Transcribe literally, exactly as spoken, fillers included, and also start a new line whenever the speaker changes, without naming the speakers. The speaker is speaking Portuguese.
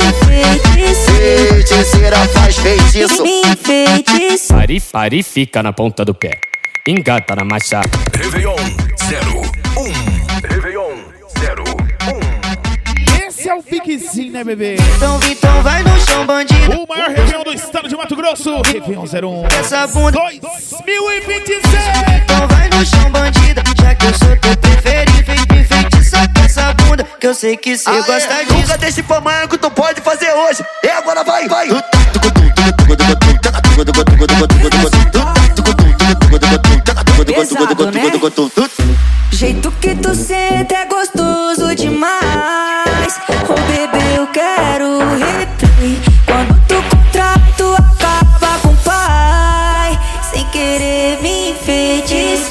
enfeiticeira.
Feiticeira faz feitiço.
Me enfeitiça.
Pari, pari, fica na ponta do pé. Engata na marcha.
Réveillon zero um. Réveillon zero um.
Esse é o piquezinho, né, bebê?
Então, então vai no chão, bandido.
O maior Réveillon do estado de Mato Grosso. Réveillon zero um.
Essa bunda.
dois mil e vinte e seis.
Então vai no chão, bandida. Já que eu sou teu preferido, me enfeitiça com essa bunda, que eu sei que cê gosta disso.
Nunca deixe pra amanhã que tu pode fazer hoje. E agora vai, vai.
Pesado, né? Jeito que tu senta é gostoso.